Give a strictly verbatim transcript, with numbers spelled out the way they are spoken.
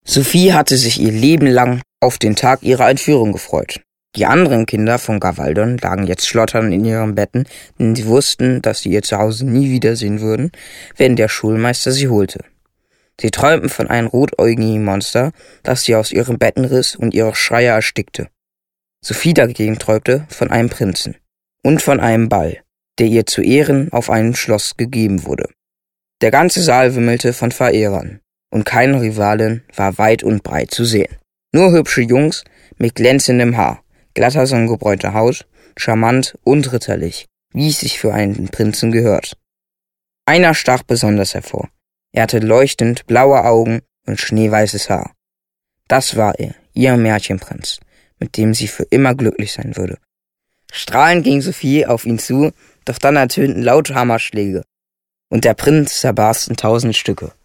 Sophie hatte sich ihr Leben lang auf den Tag ihrer Entführung gefreut. Die anderen Kinder von Gavaldon lagen jetzt schlotternd in ihren Betten, denn sie wussten, dass sie ihr Zuhause nie wiedersehen würden, wenn der Schulmeister sie holte. Sie träumten von einem rotäugigen Monster, das sie aus ihren Betten riss und ihre Schreie erstickte. Sophie dagegen träumte von einem Prinzen und von einem Ball, der ihr zu Ehren auf einem Schloss gegeben wurde. Der ganze Saal wimmelte von Verehrern, und keine Rivalin war weit und breit zu sehen. Nur hübsche Jungs mit glänzendem Haar, glatter sonnengebräunter Haut, charmant und ritterlich, wie es sich für einen Prinzen gehört. Einer stach besonders hervor. Er hatte leuchtend blaue Augen und schneeweißes Haar. Das war er, ihr Märchenprinz, mit dem sie für immer glücklich sein würde. Strahlend ging Sophie auf ihn zu, doch dann ertönten laute Hammerschläge, und der Prinz zerbarst in tausend Stücke.